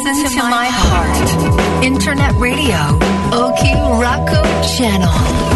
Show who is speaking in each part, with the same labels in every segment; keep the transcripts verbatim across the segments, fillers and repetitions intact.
Speaker 1: Listen to my heart. Internet radio. Oki Raku Channel.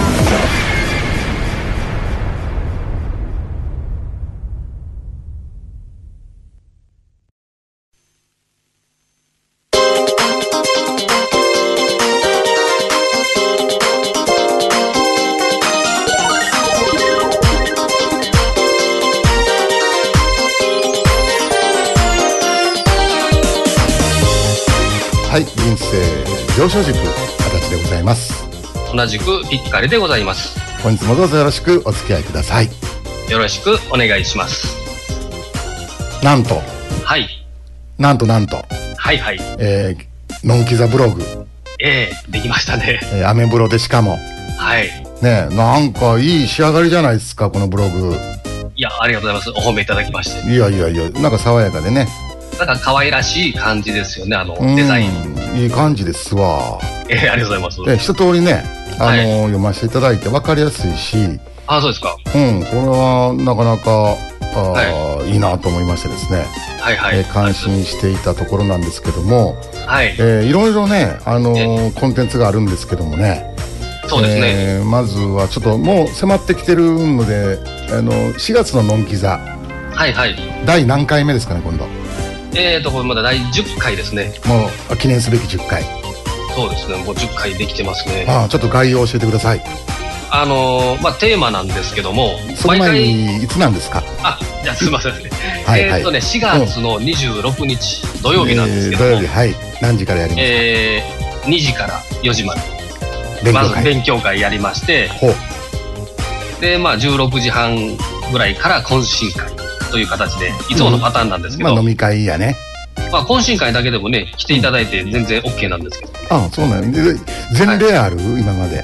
Speaker 2: はい、人生上昇軸形でございます。
Speaker 3: 同じくピッカリでございます。
Speaker 2: 本日もどうぞよろしくお付き合いください。
Speaker 3: よろしくお願いします。
Speaker 2: なんと
Speaker 3: はい
Speaker 2: なんとなんと
Speaker 3: はいはい
Speaker 2: えー、ノンキザブログ
Speaker 3: ええー、できましたね。
Speaker 2: えー、アメブロでしかも
Speaker 3: はい
Speaker 2: ね、なんかいい仕上がりじゃないですかこのブログ。
Speaker 3: いや、ありがとうございます。お褒めいただきまして。
Speaker 2: いやいやいや、なんか爽やかでね、
Speaker 3: なんか可愛らしい感じですよね、あのデザイン。
Speaker 2: いい感じですわ。
Speaker 3: えー、ありがとうございます。
Speaker 2: で一通りね、あのーはい、読ませていただいて分かりやすいし、
Speaker 3: あ、そうですか。
Speaker 2: うん、これはなかなかあ、はい、いいなと思いましてですね、
Speaker 3: はいはい、
Speaker 2: えー、感心していたところなんですけども、
Speaker 3: はい、
Speaker 2: えー、いろいろね、あのー、コンテンツがあるんですけどもね、
Speaker 3: そうですね、
Speaker 2: えー、まずはちょっともう迫ってきてるので、あのしがつのノンキザ、
Speaker 3: はいはい、
Speaker 2: 第何回目ですかね今度。
Speaker 3: えーとこれまだだいじゅっかいですね。
Speaker 2: もう記念すべきじゅっかい。
Speaker 3: そうですね、もうじゅっかいできてますね。
Speaker 2: ああ、ちょっと概要を教えてください。
Speaker 3: あのー、まあテーマなんですけども、
Speaker 2: その前にいつなんですか。あ、
Speaker 3: じゃあすいませんね
Speaker 2: はい、はい、
Speaker 3: えーとねしがつのにじゅうろくにち、うん、土曜日なんですけども、
Speaker 2: えー、土曜日、はい、何時からやりますか。
Speaker 3: えー、にじからよじまでまず勉強会やりまして、
Speaker 2: ほう
Speaker 3: でまあじゅうろくじはんぐらいから懇親会という形でいつものパターンなんですけど、うん、
Speaker 2: まあ飲み会やね。
Speaker 3: まあ懇親会だけでもね来ていただいて全然 OK なんですけど、
Speaker 2: ああ、そうなんで前例ある、はい、今まで。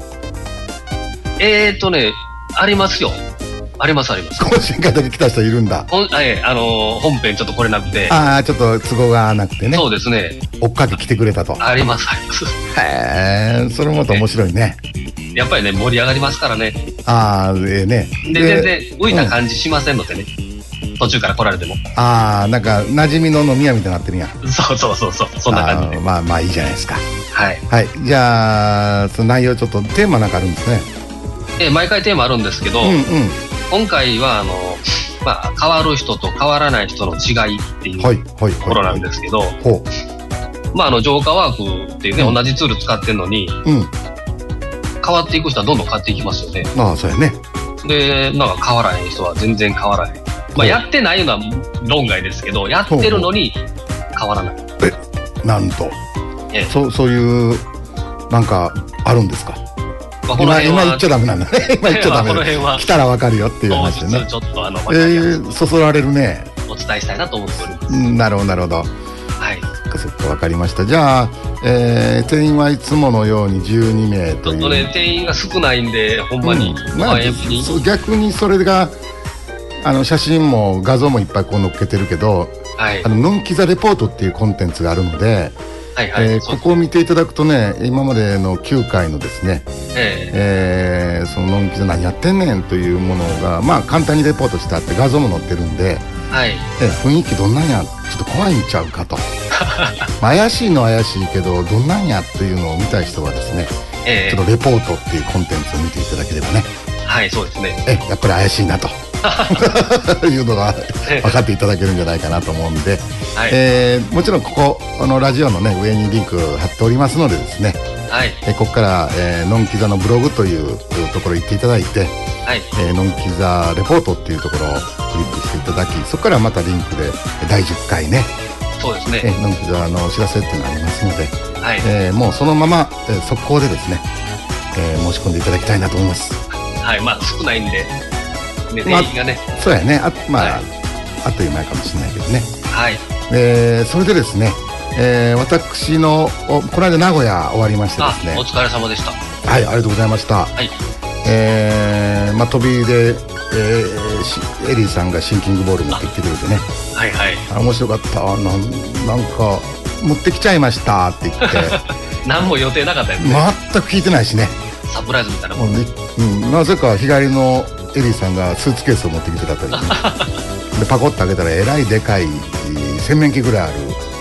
Speaker 3: えーとねありますよ、ありますあります。
Speaker 2: 懇親会だけ来た人いるんだ。
Speaker 3: えー、あのー、本編ちょっと来れなくて、
Speaker 2: ああ、ちょっと都合がなくてね。
Speaker 3: そうですね、
Speaker 2: 追っかけ来てくれたと。
Speaker 3: ありますあります。
Speaker 2: へえ、それもまた面白いね。
Speaker 3: やっぱりね盛り上がりますからね。
Speaker 2: ああ、ええね。
Speaker 3: で全然浮いた感じしませんのでね、うん、途中から来られても。
Speaker 2: ああ、なんか馴染みの飲み屋みたいになってるやん。
Speaker 3: そうそうそうそう、そんな感じで。
Speaker 2: まあまあいいじゃないですか。
Speaker 3: はい
Speaker 2: はい、じゃあその内容ちょっとテーマなんかあるんですね。
Speaker 3: え毎回テーマあるんですけど、うんうん、今回はあの、まあ、変わる人と変わらない人の違いっていうところなんですけど、まああの浄化ワークっていうね、うん、同じツール使ってるのに、うん、変わっていく人はどんどん変わっていきますよね。
Speaker 2: ああ、そうやね。でなん
Speaker 3: か変わらへん人は全然変わらへん。まあ、やってないのは論外ですけど、やってるのに変わらない。
Speaker 2: え、なんと、ええ、そ, そういうなんかあるんですか。まあ、今, 今言っちゃダメなんだね。今言っちゃダメ。この辺は来たらわかるよっていう話でね。
Speaker 3: ちょっとあの、
Speaker 2: えー、そそられるね。
Speaker 3: お伝えしたいなと思っております。
Speaker 2: なるほどなるほど。
Speaker 3: はい。
Speaker 2: そっかそっか、わかりました。じゃあ、えー、定員はいつものようにじゅうにめいという。
Speaker 3: ちょっとね定員が少ないんでほんまに、
Speaker 2: うん、まあ、逆にそれがあの写真も画像もいっぱいこう載っけてるけど、はい、あのノンキザレポートっていうコンテンツがあるので、はいはい、えー、ここを見ていただくとね、今までのきゅうかいのですね、えーえー、そのノンキザ何やってんねんというものが、まあ、簡単にレポートしてあって画像も載ってるんで、はい、えー、雰囲気どんなんや、ちょっと怖いんちゃうかとまあ怪しいのは怪しいけどどんなんやっていうのを見たい人はですね、えー、ちょっとレポートっていうコンテンツを見ていただければね、
Speaker 3: はい、そうですね、
Speaker 2: えやっぱり怪しいなというのが分かっていただけるんじゃないかなと思うんで、はい、えー、もちろんここあのラジオの、ね、上にリンク貼っておりますのでですね、はい、えここから、えー、ノンキザのブログというところに行っていただいて、はい、えー、ノンキザレポートっていうところをクリックしていただき、そこからまたリンクでだいじゅっかいね、
Speaker 3: そうですね、
Speaker 2: えー、ノンキザのお知らせっていうのがありますので、はい、えー、もうそのまま、えー、速攻でですね、えー、申し込んでいただきたいなと思います。
Speaker 3: はい、まあ少ないんでね、まあ、がね、
Speaker 2: そうやね、あ、まあ、はい、あっという間かもしれないけどね。
Speaker 3: はい。
Speaker 2: えー、それでですね、えー、私のこの間名古屋終わりましてですね。
Speaker 3: お疲れ様でした。
Speaker 2: はい、ありがとうございました。はい。えー、まあ飛びで、えー、エリーさんがシンキングボール持ってきてくれてね。はいはい。面白かった。なんなんか持ってきちゃいましたって言って。
Speaker 3: 何も予定なかったよね。
Speaker 2: 全く聞いてないしね。
Speaker 3: サプライズみたいなもんね。
Speaker 2: うん、なぜか日帰りのエリーさんがスーツケースを持ってきてたったりでパコッと開けたらえらいでかい洗面器ぐらいある、
Speaker 3: はいはい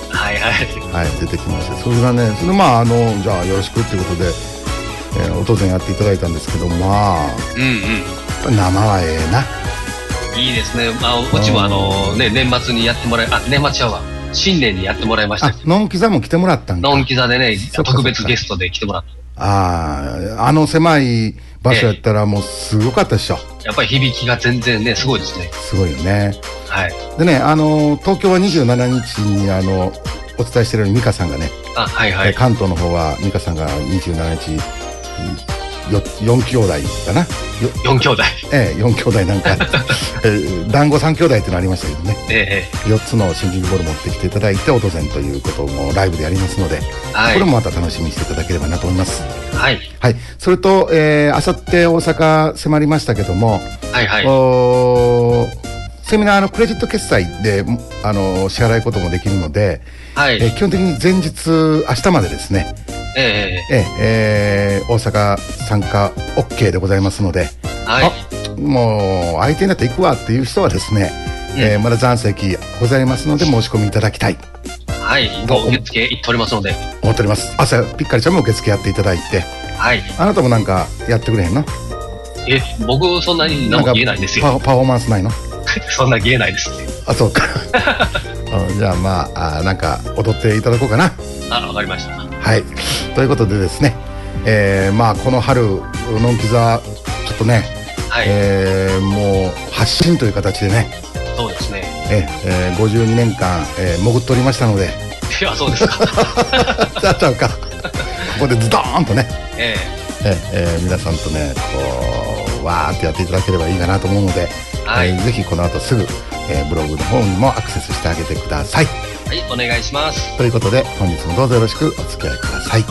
Speaker 2: はい、出てきました。それがね、それまああのじゃあよろしくっていうことで、えー、お当然やっていただいたんですけど、まあ、うんうん、やっぱ生はええな。
Speaker 3: いいですね。まあうちもあのね年末にやってもらえ、あ年末ちゃうわ。新年にやってもらいました。
Speaker 2: のんき座も来てもらったんか。
Speaker 3: のんき座でね、特別ゲストで来てもらった。
Speaker 2: ああ、あの狭い場所やったらもうすごかったでしょ。
Speaker 3: やっぱり響きが全然ね、すごいですね。
Speaker 2: すごいよね。
Speaker 3: はい。
Speaker 2: でね、あの東京はにじゅうしちにちにあのお伝えしてるように美香さんがね、
Speaker 3: あ、はいはい。
Speaker 2: 関東の方は美香さんがにじゅうしちにちよよん兄弟かな。
Speaker 3: よん兄弟。
Speaker 2: ええ、よん兄弟なんか、えー、団子さん兄弟ってのありましたけどね。
Speaker 3: え
Speaker 2: え、よっつのシンキングボール持ってきていただいて、おとぜんということもライブでやりますので、はい、これもまた楽しみにしていただければなと思います。
Speaker 3: はい。
Speaker 2: はい。それと、えー、あさって大阪迫りましたけども、
Speaker 3: はいはい。
Speaker 2: おセミナーのクレジット決済であの支払いこともできるので、はい、えー、基本的に前日明日までですね。
Speaker 3: え
Speaker 2: ー、えー、えー、大阪参加 OK でございますので、
Speaker 3: はい、
Speaker 2: あもう相手になって行くわっていう人はですね、うん、えー、まだ残席ございますので申し込みいただきたい。
Speaker 3: はい、もう受付行っておりますので
Speaker 2: 思っております。朝ピッカリちゃんも受付やっていただいて、
Speaker 3: はい、
Speaker 2: あなたもなんかやってくれへんの？
Speaker 3: え、僕そんなに何も言えないんですよ。
Speaker 2: パ, パフォーマンスないの？
Speaker 3: そんな言えないですね。
Speaker 2: あ、そうかじゃあまあ、あなんか踊っていただこうかな。
Speaker 3: あ、わかりました。
Speaker 2: はい、ということでですね、えー、まあこの春のんき座ちょっとね、はい、えー、もう発信という形でね、
Speaker 3: そうですね、
Speaker 2: ええー、ごじゅうにねんかん、えー、潜っておりましたので、
Speaker 3: いやそうですか
Speaker 2: だったのかここでズドーンとね、
Speaker 3: え
Speaker 2: ー、えーえー、皆さんとねこうわーってやっていただければいいかなと思うので、はい、えー、ぜひこの後すぐ、えー、ブログの方にもアクセスしてあげてください。
Speaker 3: はい、お願いします。
Speaker 2: ということで本日もどうぞよろしくお付き合いください。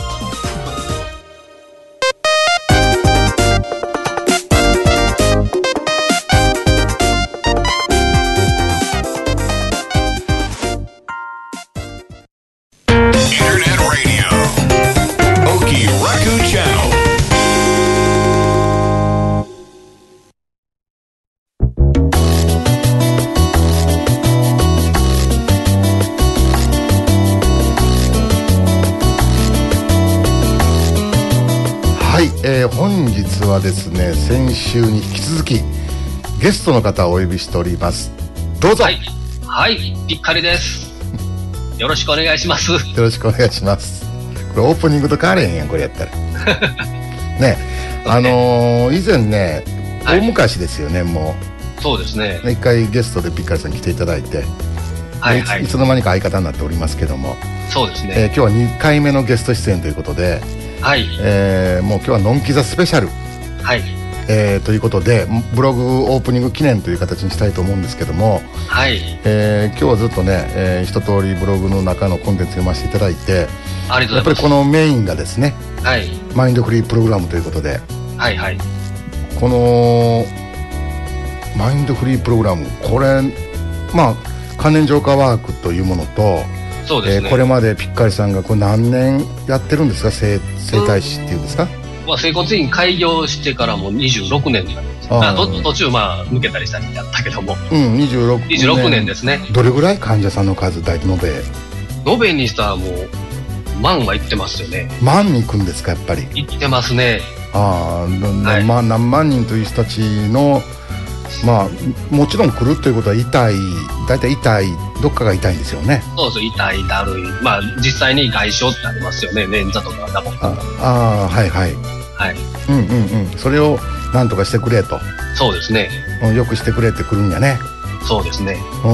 Speaker 2: 本日はですね、先週に引き続きゲストの方をお呼びしております。どうぞ。はい、
Speaker 3: はい、ピッカリです。よろしくお願いします。よ
Speaker 2: ろしくお願いします。これオープニングと変われへんやんこれやったらね、あのー、以前ね、大昔ですよね、も
Speaker 3: う。そうですね。
Speaker 2: 一回ゲストでピッカリさん来ていただいて、はいはい、いつの間にか相方になっておりますけども、
Speaker 3: そうですね、
Speaker 2: えー、今日はにかいめのゲスト出演ということで、
Speaker 3: はい、
Speaker 2: えー、もう今日はのんき座スペシャル、
Speaker 3: はい、
Speaker 2: えー、ということでブログオープニング記念という形にしたいと思うんですけども、
Speaker 3: はい、
Speaker 2: えー、今日はずっとね、えー、一通りブログの中のコンテンツ読ませていただいて、
Speaker 3: ありがとうございます。
Speaker 2: やっぱりこのメインがですね、
Speaker 3: はい、
Speaker 2: マインドフリープログラムということで、
Speaker 3: はいはい、
Speaker 2: このマインドフリープログラム、これまあ関連浄化ワークというものと、
Speaker 3: そうですね、
Speaker 2: えー、これまでピッカリさんがこれ何年やってるんですか、整体師っていうんですか。
Speaker 3: まあ、整骨院開業してからもにじゅうろくねんになります。ああ、途中まあ抜けたりしたりやったけども、
Speaker 2: うん、にじゅうろくねん、
Speaker 3: にじゅうろくねんですね。
Speaker 2: どれぐらい患者さんの数大体延べ
Speaker 3: 延べにしたらもう万はいってますよね。
Speaker 2: 万に行くんですか、やっぱり。
Speaker 3: いってますね。
Speaker 2: ああ、はい、まあ何万人という人たちの、まあもちろん来るということは痛い、大体痛い、どっかが痛いんですよね。
Speaker 3: そうそう、痛い、だるい、まあ実際に外傷ってありますよね、捻挫とか打撲とか。
Speaker 2: ああ、はいはい
Speaker 3: はい、
Speaker 2: うんうんうん、それをなんとかしてくれと。
Speaker 3: そうですね、
Speaker 2: うん、よくしてくれってくるんやね。
Speaker 3: そうですね、
Speaker 2: うん、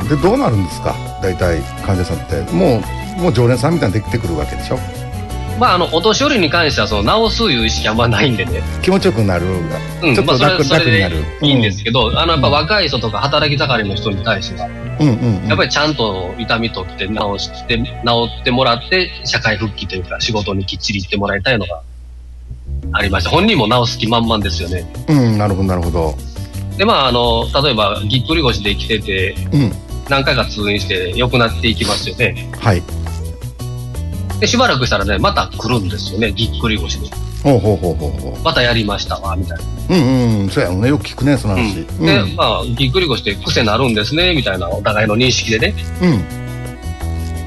Speaker 2: でどうなるんですか、大体患者さんってもうもう常連さんみたいにできてくるわけでしょ。
Speaker 3: まあ、あのお年寄りに関してはその治すいう意識あんまないんでね、
Speaker 2: 気持ちよくなる、
Speaker 3: うん、
Speaker 2: ちょっと楽、
Speaker 3: まあ、それそれで
Speaker 2: 楽になる
Speaker 3: いいんですけど、うん、あのやっぱ若い人とか働き盛りの人に対しては、
Speaker 2: うんうんうん、
Speaker 3: やっぱりちゃんと痛み取って治して治ってもらって社会復帰というか仕事にきっちり行ってもらいたいのがありました。本人も治す気満々ですよね。
Speaker 2: うん、なるほどなるほど。
Speaker 3: でまああの例えばぎっくり腰で生きてて、うん、何回か通院して良くなっていきますよね。
Speaker 2: はい。
Speaker 3: でしばらくしたらね、また来るんですよね、ぎっくり腰で。
Speaker 2: ほうほうほうほうほう。
Speaker 3: またやりましたわみたいな。
Speaker 2: うんうん、そうやね、よく聞くねその話。
Speaker 3: うん、で、うん、まあぎっくり腰って癖なるんですねみたいなお互いの認識でね。
Speaker 2: うん。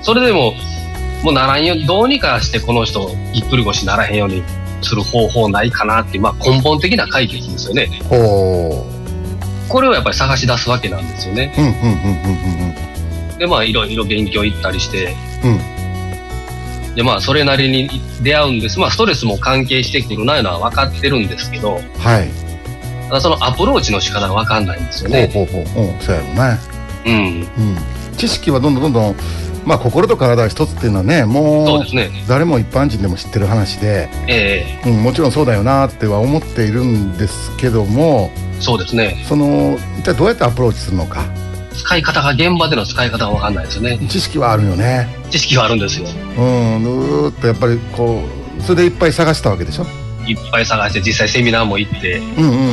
Speaker 3: それでももうならんよ、どうにかしてこの人ぎっくり腰ならへんようにする方法ないかなっていう、まあ、根本的な解決ですよね。
Speaker 2: ほ
Speaker 3: う。これをやっぱり探し出すわけなんですよね。
Speaker 2: うんうんうんうんうん。
Speaker 3: でまあいろいろ勉強行ったりして、
Speaker 2: うん、
Speaker 3: でまあそれなりに出会うんです。まあストレスも関係してくるないうのは分かってるんですけど、
Speaker 2: はい。
Speaker 3: ただそのアプローチの仕方が分かんないんですよね。
Speaker 2: ほうほうほう。うん、そうやろうね。
Speaker 3: うん。
Speaker 2: うん。知識はどんどんどんどん、まあ心と体一つっていうのはね、もう、そうですね、誰も一般人でも知ってる話で、
Speaker 3: ええ
Speaker 2: うん、もちろんそうだよなっては思っているんですけども、
Speaker 3: そうですね。
Speaker 2: その一体どうやってアプローチするのか。
Speaker 3: 使い方が、現場での使い方が分かんないですよね。
Speaker 2: 知識はあるよね。
Speaker 3: 知識はあるんですよ。
Speaker 2: うん、ぬーっとやっぱりこう、それでいっぱい探したわけでしょ。
Speaker 3: いっぱい探して実際セミナーも行って、
Speaker 2: うんうんうん。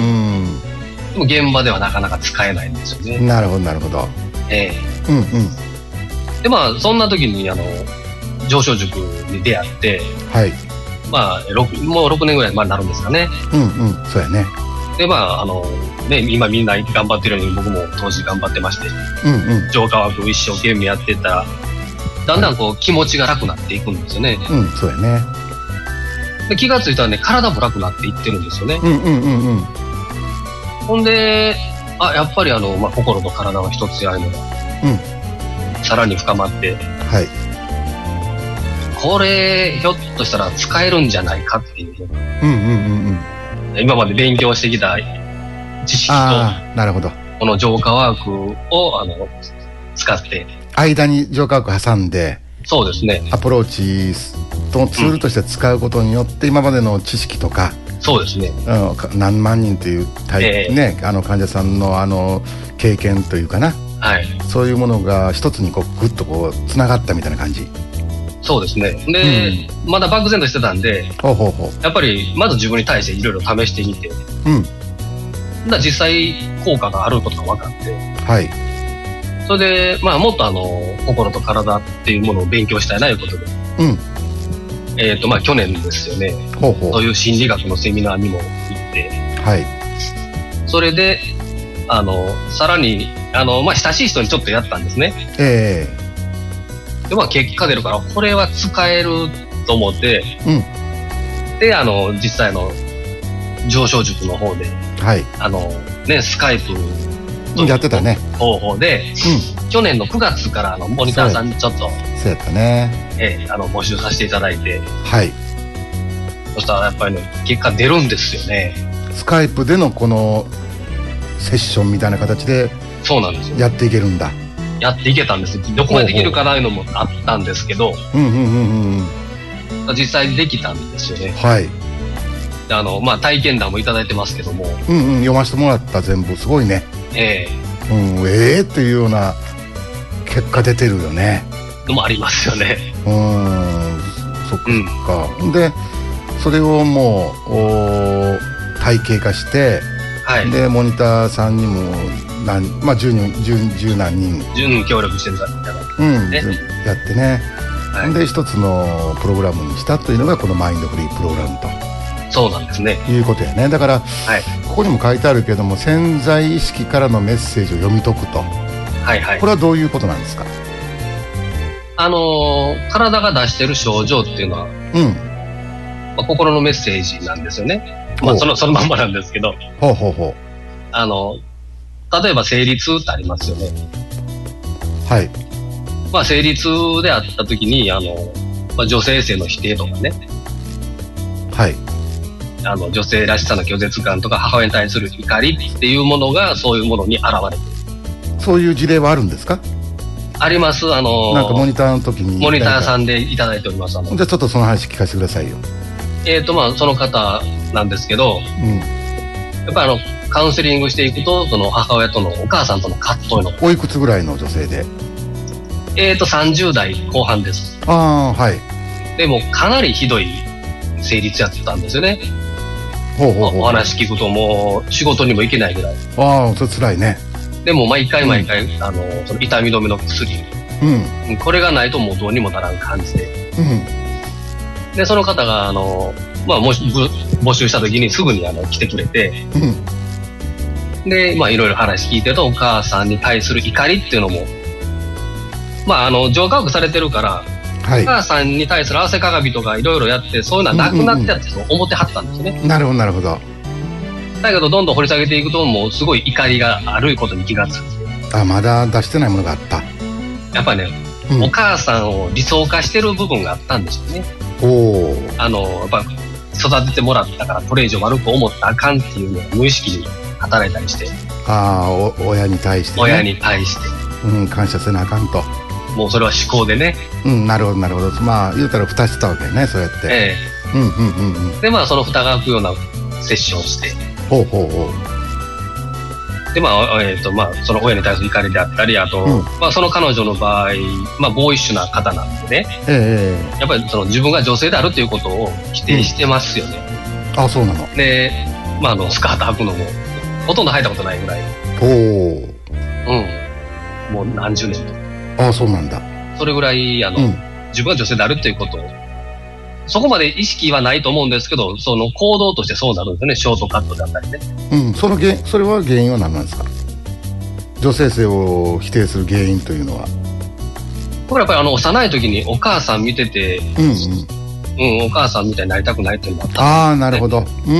Speaker 3: でも現場ではなかなか使えないんですよね。
Speaker 2: なるほどなるほど。
Speaker 3: ええ
Speaker 2: うんうん。
Speaker 3: でまあそんな時にあの上昇塾に出会って、
Speaker 2: はい。
Speaker 3: まあろくもうろくねんぐらいになるんですかね。
Speaker 2: うんうん、そうやね。
Speaker 3: でまああのね、今みんな頑張ってるように僕も当時頑張ってまして、
Speaker 2: うんうん、
Speaker 3: 浄化枠を一生懸命やってたらだんだんこう、はい、気持ちが楽になっていくんですよね。
Speaker 2: うん、そうやね。
Speaker 3: で気がついたらね、体も楽になっていってるんですよね。
Speaker 2: うんうんうんうん。
Speaker 3: ほんで、あ、やっぱりあの、まあ、心と体は一つやるのが、うん、さらに深まって、
Speaker 2: はい。
Speaker 3: これひょっとしたら使えるんじゃないかっていう、
Speaker 2: うんうんうん
Speaker 3: うん、今まで勉強してきた知識と、
Speaker 2: なるほど、
Speaker 3: この浄化ワークをあの使って
Speaker 2: 間に浄化ワーク挟んで、
Speaker 3: そうですね、
Speaker 2: アプローチのツールとして使うことによって、うん、今までの知識とか、
Speaker 3: そうですね、
Speaker 2: うん、何万人というタイプ、えーね、あの患者さんのあの経験というかな、
Speaker 3: はい、
Speaker 2: そういうものが一つにこうグッとこうつながったみたいな感じ。
Speaker 3: そうですね。で、うん、まだ漠然としてたんで、
Speaker 2: ほうほうほう、
Speaker 3: やっぱりまず自分に対していろいろ試してみて、
Speaker 2: うん、
Speaker 3: だ実際効果があることが分かって、
Speaker 2: はい、
Speaker 3: それで、まあ、もっとあの心と体っていうものを勉強したいなということで、
Speaker 2: うん、
Speaker 3: えーとまあ、去年ですよね、
Speaker 2: ほうほう、
Speaker 3: そういう心理学のセミナーにも行って、
Speaker 2: はい、
Speaker 3: それであのさらにあの、まあ、親しい人にちょっとやったんですね。
Speaker 2: えー
Speaker 3: でまあ、結果出るからこれは使えると思って、
Speaker 2: うん、
Speaker 3: であの実際の上昇塾の方で、
Speaker 2: はい、
Speaker 3: あのね、スカイプ
Speaker 2: やってたね
Speaker 3: 方法で、うん、去年のくがつからあのモニターさんにちょっと
Speaker 2: そうやったね、
Speaker 3: えー、あの募集させていただいて、
Speaker 2: はい、
Speaker 3: そしたらやっぱりね結果出るんですよね。
Speaker 2: スカイプでのこのセッションみたいな形で
Speaker 3: そうなんですよ、
Speaker 2: やっていけるんだ。
Speaker 3: やっていけたんです。どこまでできるかないうのもあったんですけど、
Speaker 2: うんうんうんうん、
Speaker 3: 実際できたんですよね。
Speaker 2: はい。
Speaker 3: であのまあ体験談もいただいてますけども、
Speaker 2: うんうん、読ませてもらった。全部すごいね。
Speaker 3: え
Speaker 2: えー、うん、ええー、っていうような結果出てるよね。
Speaker 3: のもありますよね。
Speaker 2: うん、そっかそっか、うん、でそれをもう体系化して、はい、でモニターさんにも何、まあ、じゅうにん、じゅう、じゅう何人、
Speaker 3: じゅうにん協力してるから、
Speaker 2: うん、ね、やってね、はい、で一つのプログラムにしたというのがこのマインドフリープログラムと。
Speaker 3: そうなんですね。
Speaker 2: いうことやね。だから、
Speaker 3: はい、
Speaker 2: ここにも書いてあるけども、潜在意識からのメッセージを読み解くと、
Speaker 3: はいはい、
Speaker 2: これはどういうことなんですか？
Speaker 3: あのー、体が出してる症状っていうのは、うんまあ、心のメッセージなんですよね。まあ、そのそのまんまなんですけど、
Speaker 2: ほうほうほう、
Speaker 3: あの例えば生理痛ってありますよね。
Speaker 2: はい。
Speaker 3: まあ生理痛であった時にあの、まあ、女性性の否定とかね、
Speaker 2: はい、
Speaker 3: あの女性らしさの拒絶感とか母親に対する怒りっていうものがそういうものに現れてる。
Speaker 2: そういう事例はあるんですか？
Speaker 3: あります。あの
Speaker 2: なんかモニターの時に
Speaker 3: モニターさんでいただいております。あの
Speaker 2: じゃあちょっとその話聞かせてくださいよ。
Speaker 3: えーとまあその方なんですけど、うん、やっぱりあのカウンセリングしていくとその母親とのお母さんとの葛藤の
Speaker 2: おいくつぐらいの女性で？
Speaker 3: えーとさんじゅう代後半です。
Speaker 2: ああ、はい。
Speaker 3: でもかなりひどい生理痛やってたんですよね。
Speaker 2: ほうほうほう。
Speaker 3: お話聞くともう仕事にも行けないぐらい。
Speaker 2: ああ、それ辛いね。
Speaker 3: でも毎回毎回、うん、あのその痛み止めの薬、うん、これがないともうどうにもならん感じで、うん、でその方があの、まあ、もし募集した時にすぐにあの来てくれて、うん、でまあいろいろ話聞いてるとお母さんに対する怒りっていうのもまあ、あの浄化学されてるから、はい、お母さんに対する汗鏡とかいろいろやってそういうのはなくなってやって思ってはったんですよね、うんうんうん、
Speaker 2: なるほどなるほど。
Speaker 3: だけどどんどん掘り下げていくともうすごい怒りがあることに気がつく。
Speaker 2: あ、まだ出してないものがあった。
Speaker 3: やっぱね、うん、お母さんを理想化してる部分があったんでしょうね。
Speaker 2: お
Speaker 3: あのやっぱ育ててもらったからこれ以上悪く思ったらあかんっていうのが無意識に働いたりして。
Speaker 2: ああ、お親に対して、ね、
Speaker 3: 親に対して、
Speaker 2: うん、感謝せなあかんと。
Speaker 3: もうそれは思考でね。
Speaker 2: うん、なるほどなるほど。まあ言うたら蓋したわけね、そうやって。
Speaker 3: ええ、うんうんうんうん。でまあその蓋が開くようなセッションをして。
Speaker 2: ほうほうほ
Speaker 3: う。でまあえっ、ー、とまあその親に対する怒りであったり、あと、うん、まあその彼女の場合、まあボーイッシュな方なんでね。ええ、やっぱりその自分が女性であるということを否定してますよね。
Speaker 2: うん、あ、そうなの。
Speaker 3: で、まああのスカート履くのもほとんど履いたことないぐらい。
Speaker 2: おお。
Speaker 3: うん。もう何十年と。
Speaker 2: ああ、そうなんだ。
Speaker 3: それぐらいあの、うん、自分が女性であるということをそこまで意識はないと思うんですけど、その行動としてそうなるんですよね。ショートカットだったりね。
Speaker 2: うん、その原それは原因は何なんですか。女性性を否定する原因というのは。
Speaker 3: 僕らやっぱりあの幼い時にお母さん見てて、うんうん、うん、お母さんみたいになりたくないっていうのがあった、ね。
Speaker 2: ああ、なるほど。うん、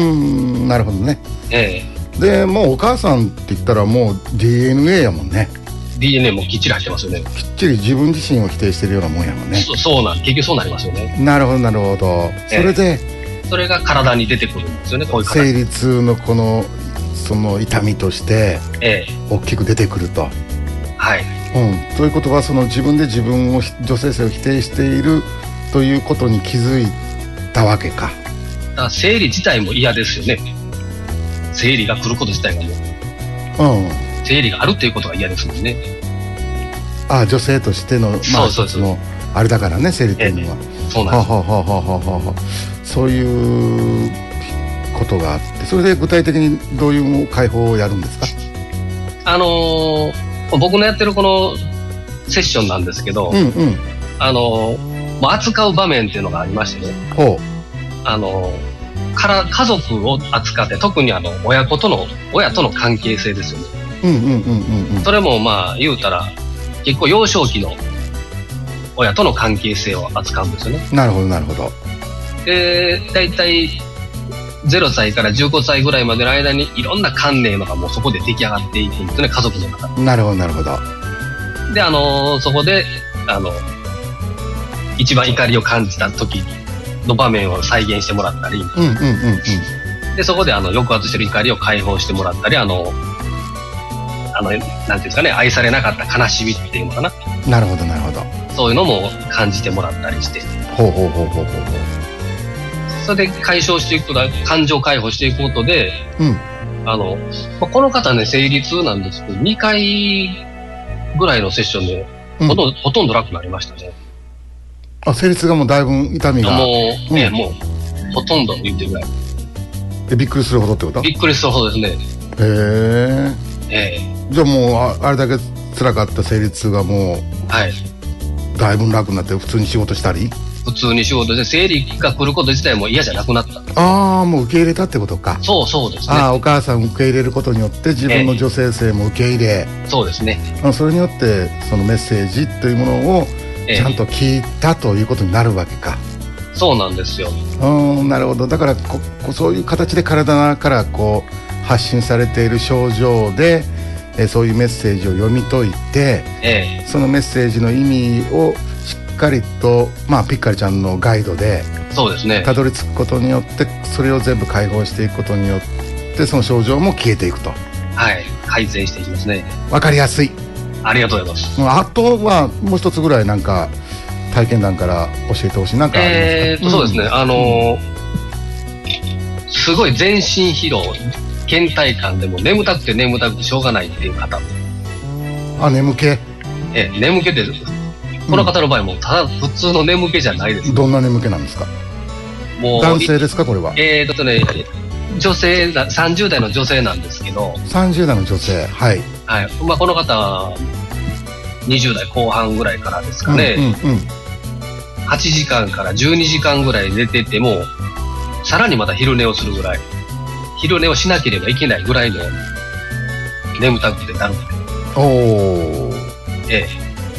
Speaker 2: なるほどね。
Speaker 3: え
Speaker 2: え。でもうお母さんって言ったらもう ディーエヌエー やもんね。
Speaker 3: ディーエヌエー もきっちり入ってますよね。
Speaker 2: きっちり自分自身を否定してるようなもんやもんね。
Speaker 3: そ, そうなん結局そうなりますよね。
Speaker 2: なるほどなるほど。それで、
Speaker 3: えー、それが体に出てくるんですよね。こういう形。
Speaker 2: 生理痛のこのその痛みとして大きく出てくると、え
Speaker 3: ー、はい、
Speaker 2: うん、ということはその自分で自分を女性性を否定しているということに気づいたわけか。
Speaker 3: だから生理自体も嫌ですよね。生理が来ること自体がもう、うん、生理があるっていうことが嫌ですもんね。
Speaker 2: ああ、女性としてのまあ一つのあれだからね、生理っていうのは。
Speaker 3: そうなんです。はははは
Speaker 2: ははそういうことがあって、それで具体的にどういう解放をやるんですか。
Speaker 3: あのー、僕のやってるこのセッションなんですけど、うんうん、あのー、扱う場面っていうのがありましてね。ほう。あのーから家族を扱って、特にあの親子との親との関係性ですよね。うんうんうんうんうん。それもまあ言うたら結構幼少期の親との関係性を扱うんですよね。
Speaker 2: なるほどなるほど。
Speaker 3: で、大体ゼロさいからじゅうごさいぐらいまでの間にいろんな観念のがもうそこで出来上がっていくんですね、家族の中で。
Speaker 2: なるほどなるほど。
Speaker 3: で、あのそこであの一番怒りを感じた時の場面を再現してもらったり、うんうんうんうん、でそこであの抑圧してる怒りを解放してもらったり、あのあのなんていうんですかね、愛されなかった悲しみっていうのかな。
Speaker 2: なるほどなるほど。
Speaker 3: そういうのも感じてもらったりして、
Speaker 2: ほうほうほうほうほう。
Speaker 3: それで解消していくこと、感情解放していくことで、うん、あのこの方ね、生理痛なんですけどにかいぐらいのセッションでほとんど、うん、ほとんど楽になりましたね。
Speaker 2: あ、生理痛がもうだいぶ痛みが
Speaker 3: もうね、うん、もうほとんど言ってるぐらい。
Speaker 2: え、びっくりするほどってこと？
Speaker 3: びっくりするほどですね。
Speaker 2: へ
Speaker 3: え。ええ。
Speaker 2: じゃあもう あ, あれだけ辛かった生理痛がもう、はい、だいぶ楽になって普通に仕事したり？
Speaker 3: 普通に仕事で生理が来ること自体も嫌じゃなくなった。
Speaker 2: ああ、もう受け入れたってことか。
Speaker 3: そうそうですね。
Speaker 2: ああ、お母さん受け入れることによって自分の女性性も受け入れ、え
Speaker 3: え、そうですね。
Speaker 2: それによってそのメッセージというものをちゃんと聞いたということになるわけか。
Speaker 3: え、そうなんですよ。
Speaker 2: うん、なるほど。だからここそういう形で体からこう発信されている症状で、えそういうメッセージを読み解いて、ええ、そのメッセージの意味をしっかりと、まあ、ピッカリちゃんのガイドで
Speaker 3: そうですね、
Speaker 2: たどり着くことによってそれを全部解放していくことによってその症状も消えていくと。
Speaker 3: はい、改善していきますね。
Speaker 2: わかりやすい。
Speaker 3: ありがとうございます。
Speaker 2: あとはもう一つぐらいなんか体験談から教えてほしい。なんかありますか？
Speaker 3: えーと、うん、そうですね、あのー、すごい全身疲労、倦怠感でも眠たくて眠たくてしょうがないっていう方。
Speaker 2: あ、眠気。
Speaker 3: えー、眠気です。この方の場合もただ普通の眠気じゃないです。
Speaker 2: どんな眠気なんですか？もう男性ですかこれは？
Speaker 3: えーとね、女性だ、さんじゅう代の女性なんですけど。
Speaker 2: さんじゅう代の女性、はい。
Speaker 3: はい、まあ、この方はにじゅう代後半ぐらいからですかね、うんうんうん、はちじかんからじゅうにじかんぐらい寝ててもさらにまた昼寝をするぐらい、昼寝をしなければいけないぐらいの眠たくてだるくて。
Speaker 2: おー、
Speaker 3: ええ、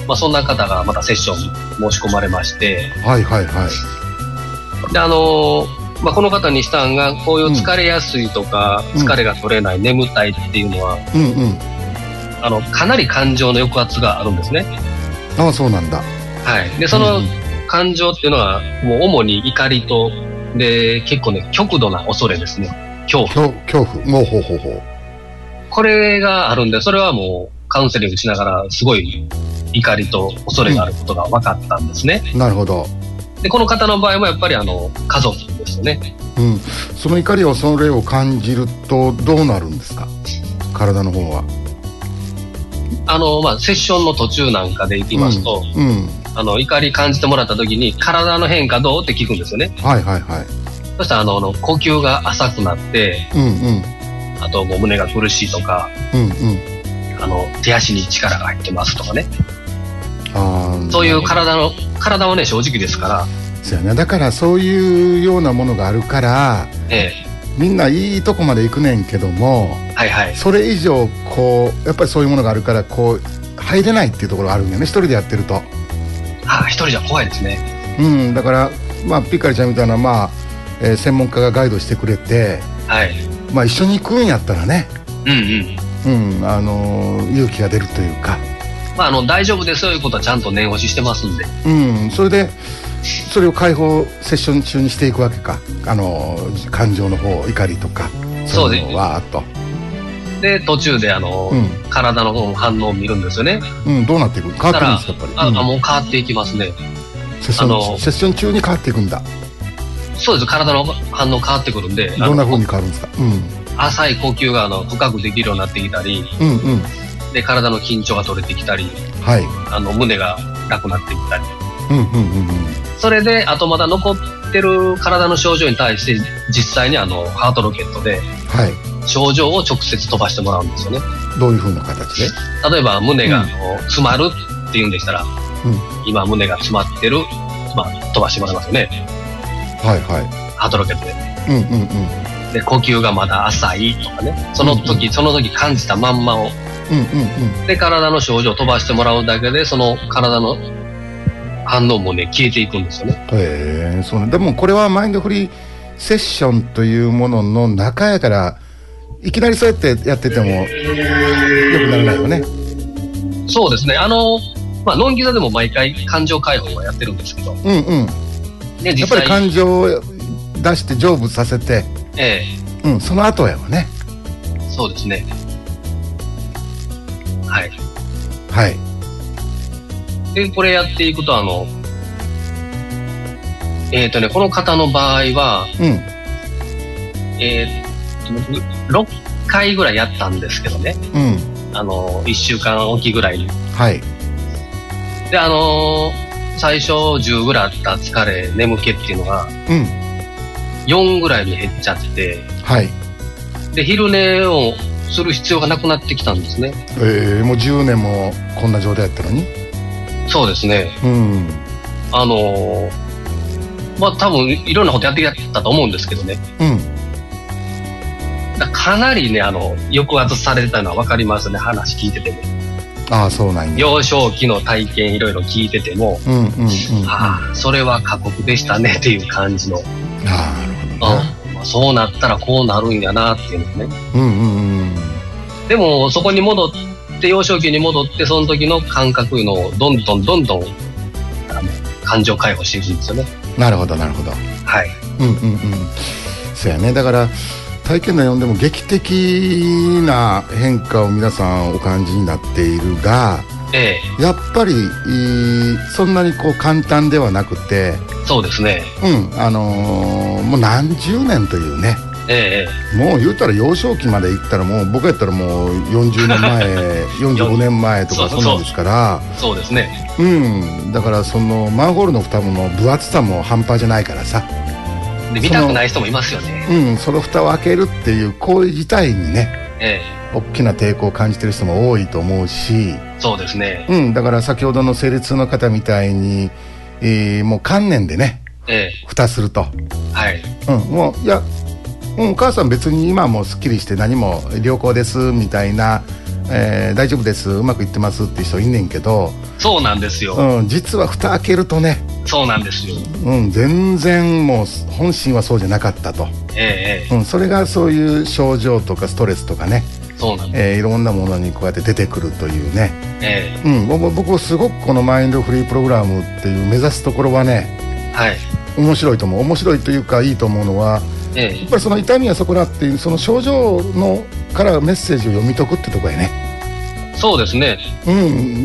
Speaker 3: まあ、そんな方がまたセッション申し込まれまして、
Speaker 2: はいはいはい。
Speaker 3: で、あのーまあ、この方にしたんが、こういう疲れやすいとか、うん、疲れが取れない、眠たいっていうのは、うんうん、あのかなり感情の抑圧があるんですね。
Speaker 2: ああ、そうなんだ。
Speaker 3: はい。で、その感情っていうのは、もう主に怒りと、で、結構ね、極度な恐れですね。恐怖。
Speaker 2: 恐怖。もうほうほうほう。
Speaker 3: これがあるんで、それはもうカウンセリングしながら、すごい怒りと恐れがあることが分かったんですね。
Speaker 2: うん、なるほど。
Speaker 3: で、この方の場合もやっぱりあの、家族ですよね。
Speaker 2: うん。その怒りを、それを感じると、どうなるんですか？体の方は。
Speaker 3: あの、まあ、セッションの途中なんかで行きますと、うんうん、あの、怒り感じてもらった時に、体の変化どうって聞くんですよね。
Speaker 2: はいはいはい。
Speaker 3: そしたら、あの、呼吸が浅くなって、うんうん、あと、もう胸が苦しいとか、うんうん、あの、手足に力が入ってますとかね。あ、そういう体の、体はね、正直ですから。
Speaker 2: そうやね。だから、そういうようなものがあるから、ええ、みんないいとこまで行くねんけども、はいはい、それ以上こうやっぱりそういうものがあるからこう入れないっていうところがあるんよね、一人でやってると。
Speaker 3: ああ、一人じゃ怖いですね。
Speaker 2: うん、だからまあピッカリちゃんみたいな、まあえー、専門家がガイドしてくれて、はい、まあ一緒に行くんやったらね、うんうん、うん、あのー、勇気が出るというか、
Speaker 3: まああの大丈夫です、そういうことはちゃんと念押ししてますんで、
Speaker 2: うん、それでそれを解放セッション中にしていくわけか、あの感情の方、怒りとかそういうのをわーっと。
Speaker 3: で途中であの、うん、体の方の反応を見るんですよね。
Speaker 2: うん、どうなっていく？変わっていくんですか、やっぱり。
Speaker 3: あ、うん、あ、もう変わっていきますね。
Speaker 2: セッション、あのセッション中に変わっていくんだ。
Speaker 3: そうです、体の反応変わってくるんで。
Speaker 2: どんな風に変わるんですか？うん、
Speaker 3: 浅い呼吸があの深くできるようになってきたり、うんうん、で体の緊張が取れてきたり、はい、あの胸が楽になってきたり、うんうんうんうん、それであとまだ残ってる体の症状に対して実際にあのハートロケットで症状を直接飛ばしてもらうんですよね。
Speaker 2: どういう風な形で？
Speaker 3: 例えば胸があの詰まるっていうんでしたら、うん、今胸が詰まってる、まあ、飛ばしてもらいますよね。はいはい。ハートロケットで。うんうんうん。で呼吸がまだ浅いとかね、その時、うんうん、その時感じたまんまを、うんうんうん、で体の症状を飛ばしてもらうだけでその体の反応もね消えていくんですよね。
Speaker 2: へえ、そうね。でもこれはマインドフリーセッションというものの中やから、いきなりそうやってやっててもよくならないよね。
Speaker 3: そうですね。あのまあノンギザでも毎回感情解放はやってるんですけど、うんうん。
Speaker 2: で実際やっぱり感情を出して成仏させて、ええ、うん、その後やわね。
Speaker 3: そうですね。はい。
Speaker 2: はい。
Speaker 3: で、これやっていくと、あの、えっとね、この方の場合は、うん、えー、ろっかいぐらいやったんですけどね。うん、あの、いっしゅうかんおきぐらいに。はい。で、あのー、最初じゅうぐらいあった疲れ、眠気っていうのが、うん、よんぐらいに減っちゃって、はい。で、昼寝をする必要がなくなってきたんですね。
Speaker 2: えー、もうじゅうねんもこんな状態やったのに？
Speaker 3: そうですね。うん。あのー、まあ多分いろんなことやってきたと思うんですけどね。うん。だかなりね、あの、抑圧されてたのは分かりますね、話聞いてても。
Speaker 2: ああ、そうなんや。
Speaker 3: 幼少期の体験いろいろ聞いてても、うんうんうん、うん、ああ、それは過酷でしたねっていう感じの。ああ、なるほどね。あ、まあ、そうなったらこうなるんやなっていうのね。うんうんうん。でもそこに戻って、幼少期に戻ってその時の感覚のをどんどんどんどんあの感情解放していくんですよね。
Speaker 2: なるほどなるほど。はい。うんうんうん。そうやね。だから体験談読んでも劇的な変化を皆さんお感じになっているが、ええ、やっぱりそんなにこう簡単ではなくて。
Speaker 3: そうですね。
Speaker 2: うん、あのー、もう何十年というね。ええ、もう言うたら幼少期まで行ったらもう僕やったらもうよんじゅうねんまえよんじゅうごねんまえとかそうなんですから。
Speaker 3: そうですね。
Speaker 2: うん、だからそのマンホールの蓋の分厚さも半端じゃないからさ。
Speaker 3: で見たくない人もいますよね。
Speaker 2: うん、その蓋を開けるっていう行為自体にね、ええ、大きな抵抗を感じてる人も多いと思うし。
Speaker 3: そうですね。
Speaker 2: うん、だから先ほどの生理痛の方みたいに、えー、もう観念でね、ええ、蓋すると。はい。うん、もういや。うん、お母さん別に今はもうすっきりして何も良好ですみたいなえー、大丈夫ですうまくいってますっていう人いんねんけど、
Speaker 3: そうなんですよ、
Speaker 2: うん、実は蓋開けるとね、
Speaker 3: そうなんですよ、
Speaker 2: うん、全然もう本心はそうじゃなかったと、えーうん、それがそういう症状とかストレスとかね、そうなんです、えー、いろんなものにこうやって出てくるというね、えーうん、僕すごくこのマインドフリープログラムっていう目指すところはね、はい、面白いと思う。面白いというかいいと思うのは、ええ、やっぱりその痛みはそこだっていうその症状のからメッセージを読み解くってとこやね。
Speaker 3: そうですね、
Speaker 2: うん、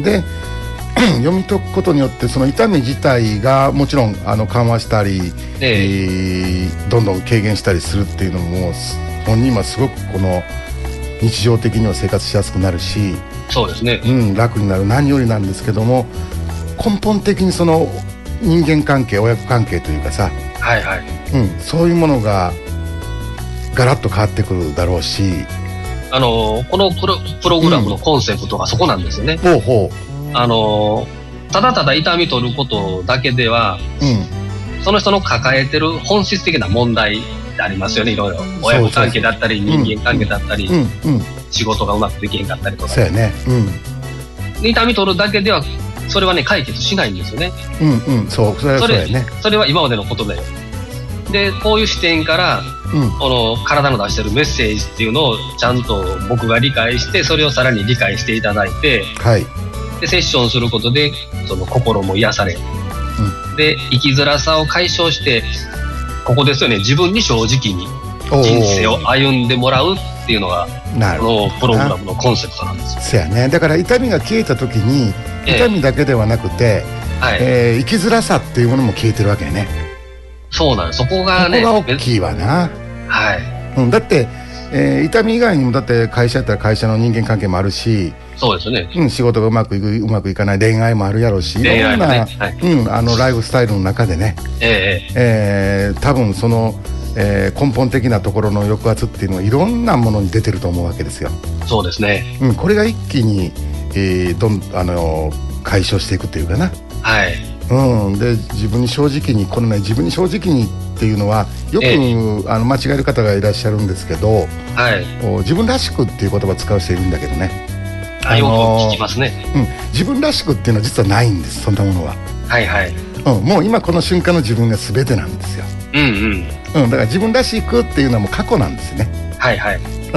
Speaker 2: で読み解くことによってその痛み自体がもちろんあの緩和したり、えええー、どんどん軽減したりするっていうのも本人はすごくこの日常的には生活しやすくなるし、
Speaker 3: そうですね、
Speaker 2: うん、楽になる。何よりなんですけども、根本的にその人間関係親子関係というかさ、はいはい、うん、そういうものがガラッと変わってくるだろうし、
Speaker 3: あのこのプ ロ, プログラムのコンセプトがそこなんですよね、うん、ほうほう、あのただただ痛み取ることだけでは、うん、その人の抱えてる本質的な問題ってありますよね。いろいろ親子関係だったり人間関係だったり、うんうん、仕事がうまくできへんかったりとか、
Speaker 2: そうやね、
Speaker 3: うん、痛み取るだけではそれはね解決しないんですよね。
Speaker 2: うんうん、そうそれはそうやね。
Speaker 3: それは今までのことだよ。でこういう視点から、うん、この体の出してるメッセージっていうのをちゃんと僕が理解して、それをさらに理解していただいて、はい、でセッションすることでその心も癒され、うん、で生きづらさを解消して、ここですよね、自分に正直に人生を歩んでもらうっていうのがこのプログラムのコンセプトなんですよ。
Speaker 2: そうやね。だから痛みが消えた時に痛みだけではなくて、えーえー、生きづらさっていうものも消えてるわけやね。
Speaker 3: そうなんです。そこがね、
Speaker 2: そこが大きいわな。はい、うん、だって、えー、痛み以外にもだって会社やったら会社の人間関係もあるし、
Speaker 3: そうですね、
Speaker 2: うん、仕事がうまくいくうまくいかない恋愛もあるやろうし、いろんな、ね、はい、うん、あのライフスタイルの中でね、えーえー、多分その、えー、根本的なところの抑圧っていうのはいろんなものに出てると思うわけですよ。
Speaker 3: そうですね、
Speaker 2: うん、これが一気に、えー、どんあの解消していくっていうかな、はい、うん、で自分に正直にこのね自分に正直にっていうのはよく、えー、あの間違える方がいらっしゃるんですけど、はい、自分らしくっていう言葉を使う人いるんだけどね、
Speaker 3: あ、よく聞きますね、
Speaker 2: うん、自分らしくっていうのは実はないんです、そんなものは。
Speaker 3: はいはい、
Speaker 2: うん、もう今この瞬間の自分が全てなんですよ。うんうん、うん、だから自分らしくっていうのはもう過去なんですよね。はいはい、うん、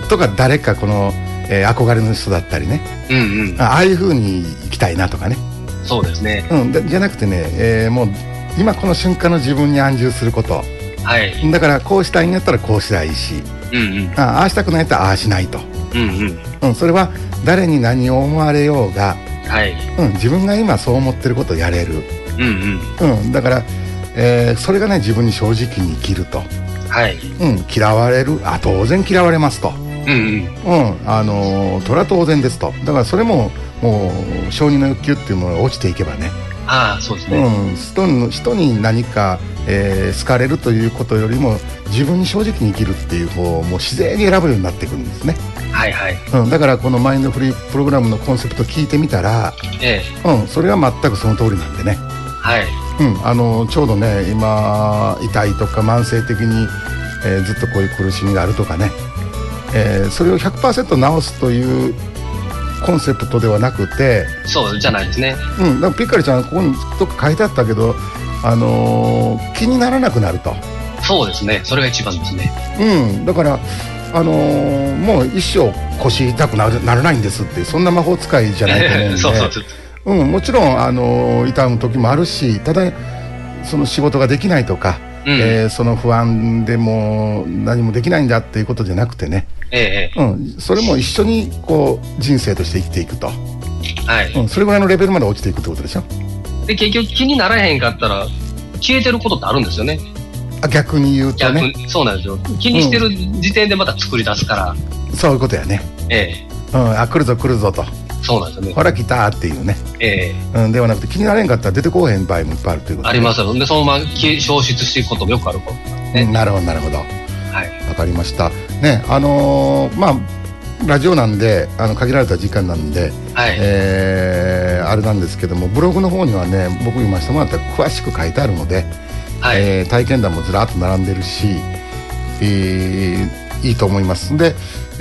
Speaker 2: とか誰かこの、えー、憧れの人だったりね、うんうん、ああいう風に生きたいなとかね。そうですね、うん、じゃなくてね、えー、もう今この瞬間の自分に安住すること、はい、だからこうしたいんやったらこうしたらいいし、うんうん、ああしたくないとああしないと、うんうんうん、それは誰に何を思われようが、はい、うん、自分が今そう思ってることをやれる、うんうんうん、だから、えー、それがね自分に正直に生きると、はい、うん、嫌われる、あ当然嫌われますと、うんうん、うん、あのー、それは当然ですと。だからそれももう承認の欲求っていうものが落ちていけばね、
Speaker 3: ああそうですね、
Speaker 2: うん、人に、人に何か、えー、好かれるということよりも自分に正直に生きるっていう方をもう自然に選ぶようになってくるんですね。はいはい、うん、だからこのマインドフリープログラムのコンセプト聞いてみたら、ええ、うん、それは全くその通りなんでね、はい、うん、あのちょうどね今痛いとか慢性的に、えー、ずっとこういう苦しみがあるとかね、えー、それを ひゃくパーセント 治すというコンセプトではなくて、
Speaker 3: そうじゃないですね、
Speaker 2: うん、だからピッカリちゃんここにどっか書いてあったけど、あのー、気にならなくなると。
Speaker 3: そうですね、それが一番ですね、
Speaker 2: うん、だからあのー、もう一生腰痛くなるならないんですってそんな魔法使いじゃないと思うんでそうそうそう、うん、もちろん、あのー、痛む時もあるし、ただその仕事ができないとか、うん、えー、その不安でもう何もできないんだっていうことじゃなくてね、ええ、うん、それも一緒にこう人生として生きていくと、はい、うん、それぐらいのレベルまで落ちていくってことでしょ。
Speaker 3: で結局気にならへんかったら消えてることってあるんですよね。
Speaker 2: あ、逆に言うとね、
Speaker 3: そうなんですよ、気にしてる時点でまた作り出すから、
Speaker 2: うん、そういうことやね、ええ、うん、あ来るぞ来るぞと、そうなんですよね、ほら来たっていうね、ええ、うん、ではなくて気になれんかったら出てこうへん場合もいっぱいあるということ、ね、
Speaker 3: ありますよ。でそのまま消失していくこともよくあること、ね、
Speaker 2: うん、なるほどなるほど、はい、わかりましたね。あのー、まあラジオなんであの限られた時間なんで、はい、えー、あれなんですけども、ブログの方にはね僕読ませてもらったら詳しく書いてあるので、はい、えー、体験談もずらっと並んでるし、えー、いいと思います。で、えー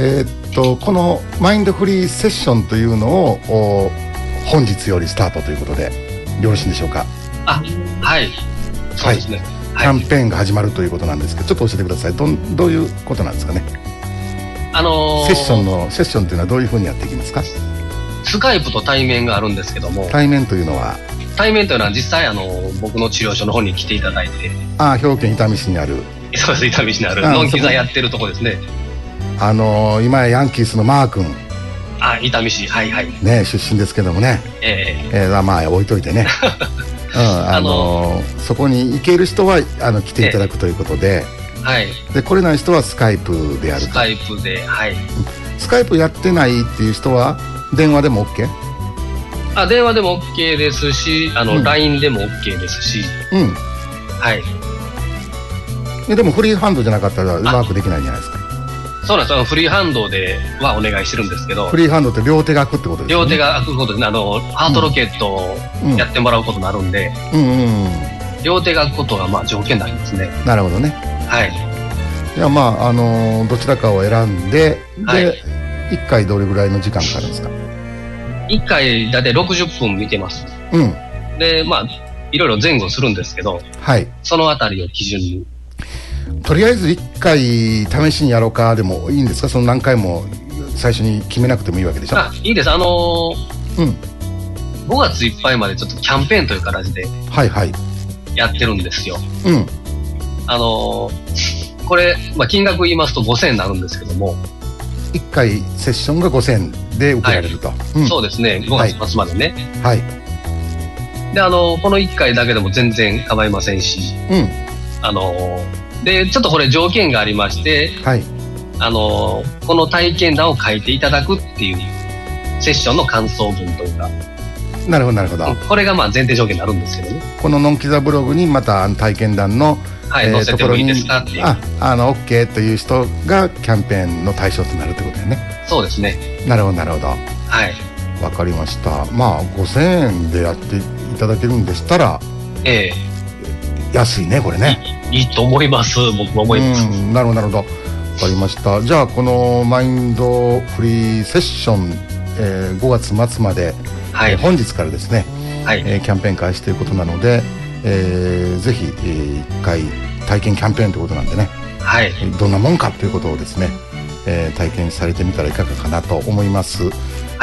Speaker 2: ー、とこのマインドフリーセッションというのを本日よりスタートということでよろしいんでしょうか。
Speaker 3: あ、はい、そうですね、
Speaker 2: はい、キャンペーンが始まるということなんですけど、ちょっと教えてください。 ど, どういうことなんですかね。
Speaker 3: あのー、
Speaker 2: セッションのセッションというのはどういうふうにやっていきますか。
Speaker 3: スカイプと対面があるんですけども、
Speaker 2: 対面というのは
Speaker 3: 対面というのは実際あの僕の治療所の方に来ていただいて、
Speaker 2: ああ、兵庫県伊丹市にある、
Speaker 3: そうです、伊丹市にあるノンキザやってるとこですね。
Speaker 2: あのー、今ヤンキースのマー君、
Speaker 3: あ、伊丹市、はいはい
Speaker 2: ね、出身ですけどもね、えー、えー、まあ置いといてねうん、あのー、そこに行ける人はあの来ていただくということで、
Speaker 3: えー、はい、で
Speaker 2: 来れない人はスカイプでやると。
Speaker 3: スカイプで、はい、
Speaker 2: スカイプやってないっていう人は電話でも OK？
Speaker 3: あ、電話でも OK ですし、あの、うん、ライン でも OK ですし、うん、はい。
Speaker 2: でもフリーハンドじゃなかったらワークできないじゃないですか。
Speaker 3: そうなんですよ。フリーハンドではお願いしてるんですけど、
Speaker 2: フリーハンドって両手が空くってことですね。
Speaker 3: 両手が空くことで、あのハートロケットをやってもらうことになるんで、うんうんうん、両手が空くことがまあ条件になりますね。
Speaker 2: なるほどね。はい。じゃあまああのどちらかを選んで、で、はい、いっかいどれぐらいの時間かかるんですか。
Speaker 3: いっかいだいたいろくじゅっぷん見てます。うん。でまあいろいろ前後するんですけど、はい。そのあたりを基準に。
Speaker 2: とりあえずいっかい試しにやろうかでもいいんですか。その何回も最初に決めなくてもいいわけでしょ。
Speaker 3: あ、いいです。あのー、うん、ごがついっぱいまでちょっとキャンペーンという形でやってるんですよ。うん、あのー、これ、まあ、金額言いますとごせんえんになるんですけども、
Speaker 2: いっかいセッションがごせんえんで受けられると、はい、
Speaker 3: うん、そうですね。ごがつ末までね、はい、はい、であのー、このいっかいだけでも全然構いませんし、うん、あのーでちょっとこれ条件がありまして、はい、あのこの体験談を書いていただくっていうセッションの感想文というか。
Speaker 2: なるほどなるほど。
Speaker 3: これがまあ前提条件になるんですけどね。
Speaker 2: このノンキザブログにまた体験談の、
Speaker 3: はい、えー、載せてもいいですかっていう、
Speaker 2: ああの OK という人がキャンペーンの対象となるってことだよね。
Speaker 3: そうですね。
Speaker 2: なるほどなるほど。はい、わかりました。まあごせんえんでやっていただけるんでしたら、えー、安いねこれね。
Speaker 3: いいと思います。僕も思います。
Speaker 2: なるほどなるほど。わかりました。じゃあこのマインドフリーセッション、えー、ごがつ末まで、はい、えー、本日からですね、はい、えー、キャンペーン開始ということなので、えー、ぜひ、えー、いっかい体験キャンペーンということなんでね、はい、どんなもんかということをですね、えー、体験されてみたらいかがかなと思います。はい、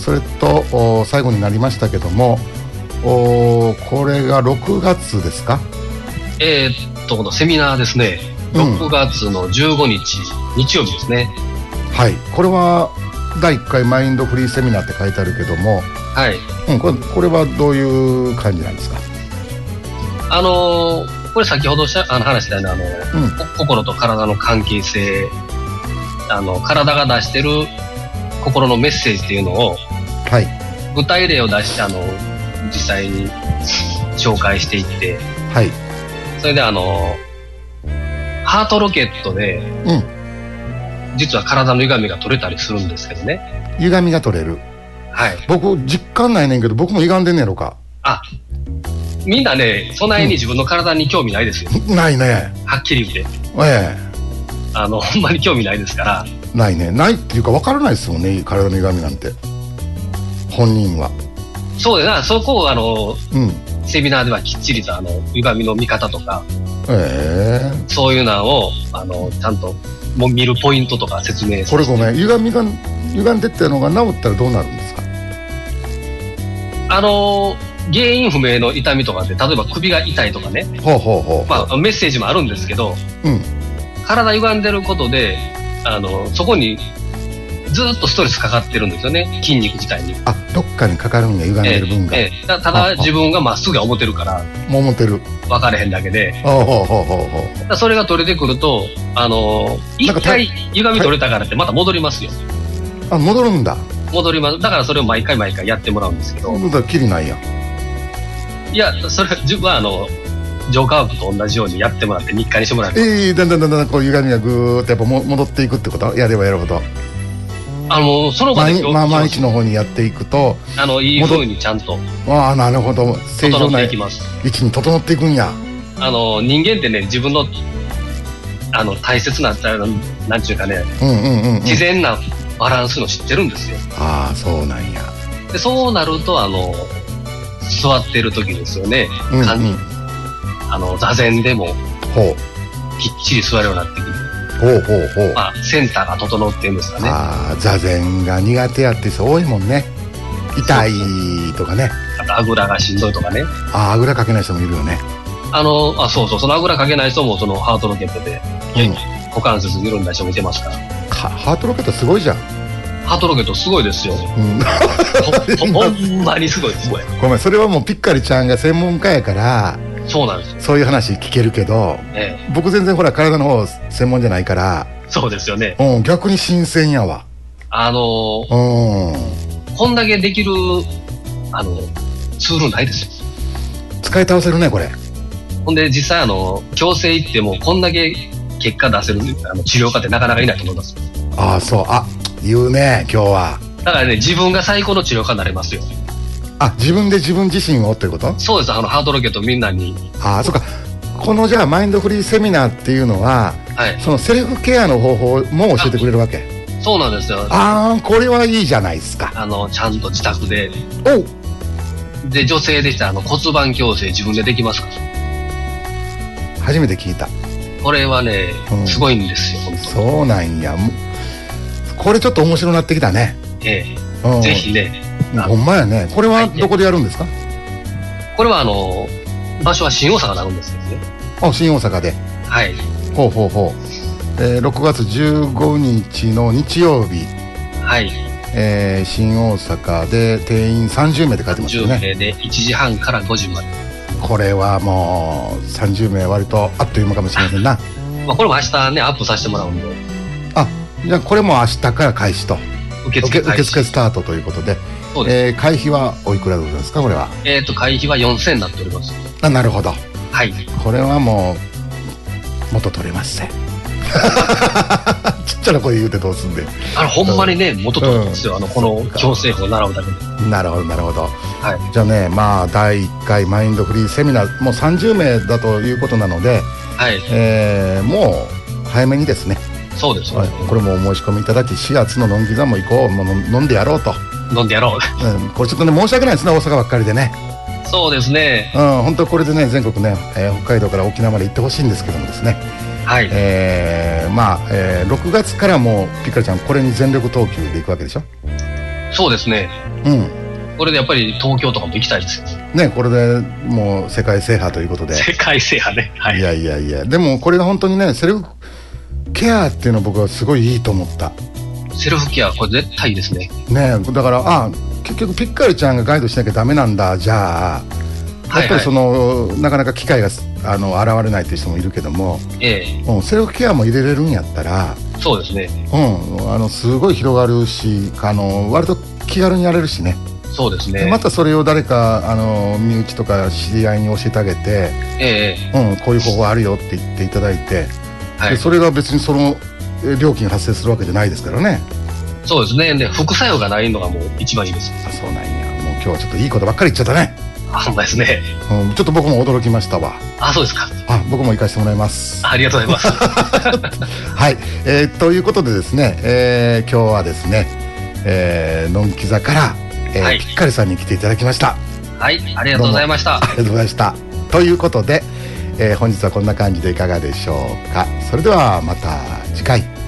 Speaker 2: それと最後になりましたけども、おこれがろくがつですか。
Speaker 3: えーこのセミナーですね、ろくがつのじゅうごにち、うん、日曜日ですね。
Speaker 2: はい、これはだいいっかいマインドフリーセミナーって書いてあるけども、はい、うん、これ、これはどういう感じなんですか。
Speaker 3: あのー、これ先ほどしたあの話したようなあの、うん、心と体の関係性、あの体が出してる心のメッセージっていうのを、はい、具体例を出してあの実際に紹介していって、はい、それであのハートロケットで、うん、実は体の歪みが取れたりするんですけどね。
Speaker 2: 歪みが取れる。はい。僕実感ないねんけど、僕も歪んでんねやろか。
Speaker 3: あ、みんなね、そないに自分の体に興味ないですよ。
Speaker 2: うん、ないね。
Speaker 3: はっきり言って。
Speaker 2: ええ。
Speaker 3: あのほんまに興味ないですから。
Speaker 2: ないね。ないっていうか分からないですもんね。体の歪みなんて。本人は。
Speaker 3: そうですね。そこをあの。うん。セミナーではきっちりとあの歪みの見方とか、えー、そういうのをあのちゃんとも見るポイントとか説明して。
Speaker 2: これごめん、歪みが歪んでったのが治ったらどうなるんですか。
Speaker 3: あの原因不明の痛みとかで、例えば首が痛いとかね、ほうほうほう、まあ、メッセージもあるんですけど、うん、体歪んでることであのそこにずっとストレスかかってるんですよね、筋肉自体に。
Speaker 2: あ、どっかにかかるんや、歪んでる分が。え
Speaker 3: えええ、た, ただ自分がまっすぐは思ってるから、
Speaker 2: もう思ってる。
Speaker 3: 分かれへんだけで。ほうほうほうほうほう。それが取れてくると、あのー、一回歪み取れたからってまた戻りますよ。
Speaker 2: あ、戻るんだ。
Speaker 3: 戻ります。だからそれを毎回毎回やってもらうんですけど。
Speaker 2: だからきりないやん。
Speaker 3: いや、それは自分はあの浄化学と同じようにやってもらって日課にしてもらって。
Speaker 2: ええー、だんだんだんだんこう歪みがぐーっとやっぱも戻っていくってこと。やればやるほど。
Speaker 3: あのその場で
Speaker 2: まあ毎日の方にやっていくと、
Speaker 3: あのいい風にちゃんと。
Speaker 2: ああ、なるほど。正常な位置に整っていくんや。
Speaker 3: あの人間ってね、自分のあの大切ななんちゅうかね、うんうんうんうん、自然なバランスの知ってるんですよ。
Speaker 2: ああ、そうなんや。
Speaker 3: でそうなるとあの座ってる時ですよね、うんうん、あの座禅でもほうきっちり座るようになってくる。
Speaker 2: ほうほうほう、
Speaker 3: まあ、センターが整っていうんですかね。
Speaker 2: ああ、座禅が苦手やって人多いもんね。痛いとかね。
Speaker 3: あとあぐらがしんどいとかね。
Speaker 2: ああ、あぐらかけない人もいるよね。
Speaker 3: あのあそうそうそのあぐらかけない人もそのハートロケットで、うん、股関節緩んだ人もいてますから。
Speaker 2: かハートロケットすごいじゃん。
Speaker 3: ハートロケットすごいですよ、うん、ほ, ほんまにすごいすごい。
Speaker 2: ごめん、それはもうピッカリちゃんが専門家やから
Speaker 3: そうなんですよ。
Speaker 2: そういう話聞けるけど、ええ、僕全然ほら体の方専門じゃないから。
Speaker 3: そうですよね、
Speaker 2: うん、逆に新鮮やわ。
Speaker 3: あのー、うん、こんだけできるあのツールないですよ。
Speaker 2: 使い倒せるねこれ。
Speaker 3: ほんで実際あの矯正行ってもこんだけ結果出せるあの治療家ってなかなかいないと思います。
Speaker 2: ああ、そう、あ、言うね今日は。
Speaker 3: だからね、自分が最高の治療家になれますよ。
Speaker 2: あ、自分で自分自身をっていうこと？
Speaker 3: そうです。あのハートロケットみんなに。
Speaker 2: ああ、そうか。このじゃあマインドフリーセミナーっていうのは、はい、そのセルフケアの方法も教えてくれるわけ？
Speaker 3: そうなんですよ。
Speaker 2: ああ、これはいいじゃないですか。
Speaker 3: あのちゃんと自宅で。おで女性でしたらあの骨盤矯正自分でできますから。
Speaker 2: 初めて聞いた。
Speaker 3: これはね、うん、すごいんですよ本当。
Speaker 2: そうなんや。これちょっと面白くなってきたね。
Speaker 3: ええ、うん、ぜひね。
Speaker 2: ほんまやね。これはどこでやるんですか？
Speaker 3: これはあの場所は新大阪になるんですけどね。
Speaker 2: あ、新大阪で。
Speaker 3: はい。
Speaker 2: ほうほうほう。えー、ろくがつじゅうごにちの日曜日。
Speaker 3: はい。
Speaker 2: えー、新大阪で定員さんじゅうめいって書いてますよね。さんじゅうめい
Speaker 3: でいちじはんからごじまで。
Speaker 2: これはもうさんじゅうめい割とあっという間かもしれませんな。
Speaker 3: まあこれも明日ねアップさせてもらうんで。
Speaker 2: あ、じゃあこれも明日から開始と。
Speaker 3: 受付
Speaker 2: 受付スタートということで。そうです。えー、会費はおいくらでございますかこれは？
Speaker 3: えっと会費はよんせんえんになっております。
Speaker 2: あ、なるほど。
Speaker 3: はい。
Speaker 2: これはもう元取れますね。ちっちゃな声言うてどうすんで。
Speaker 3: あのほんまにね、うん、元取れますよ、うん、あのこの矯正法を習うだけで。
Speaker 2: なるほどなるほど、はい、じゃあね、まあだいいっかいマインドフリーセミナーもうさんじゅうめいだということなので、はい、えー、もう早めにですね。
Speaker 3: そうです、ね、はい、
Speaker 2: これもお申し込みいただきしがつののんき座も行こう、もう飲んでやろうと。
Speaker 3: 飲んでやろう、
Speaker 2: うん、これちょっとね申し訳ないですね大阪ばっかりでね。
Speaker 3: そうですね、
Speaker 2: うん、本当これでね全国ね、えー、北海道から沖縄まで行ってほしいんですけどもですね。
Speaker 3: はい、
Speaker 2: えー、まあ、えー、ろくがつからもうピッカリちゃんこれに全力投球でいくわけでしょ。
Speaker 3: そうですね、
Speaker 2: うん、
Speaker 3: これでやっぱり東京とかも行きたいです
Speaker 2: ね。これでもう世界制覇ということで。
Speaker 3: 世界制覇ね、はい、
Speaker 2: いやいやいや、でもこれが本当にねセルフケアっていうのは僕はすごいいいと思った。
Speaker 3: セルフケアこれ絶対いいですね。
Speaker 2: ね、だからあ結局ピッカリちゃんがガイドしなきゃダメなんだ。じゃあやっぱりその、はいはい、なかなか機会があの現れないっていう人もいるけども、ええ、うん、セルフケアも入れれるんやったら
Speaker 3: そうですね、
Speaker 2: うん、あのすごい広がるし、あの割と気軽にやれるしね。
Speaker 3: そうですね。
Speaker 2: またそれを誰かあの身内とか知り合いに教えてあげて、ええ、うん、こういう方法あるよって言っていただいて、はい、でそれが別にその料金発生するわけじゃないですからね。
Speaker 3: そうですね。で副作用がないのがもう一番いいです。
Speaker 2: あ、そうなんや。もう今日はちょっといいことばっかり言っちゃったね。
Speaker 3: あ、そうですね、
Speaker 2: うん、ちょっと僕も驚きましたわ。
Speaker 3: あ、そうですか。
Speaker 2: あ、僕も行かせてもらいます。
Speaker 3: ありがとうございます
Speaker 2: はい、えー、ということでですね、えー、今日はですね、えー、のんき座から、えーはい、ピッカリさんに来ていただきました。
Speaker 3: はい、ありがとうございました。
Speaker 2: ありがとうございました。ということで、えー、本日はこんな感じでいかがでしょうか。それではまた次回。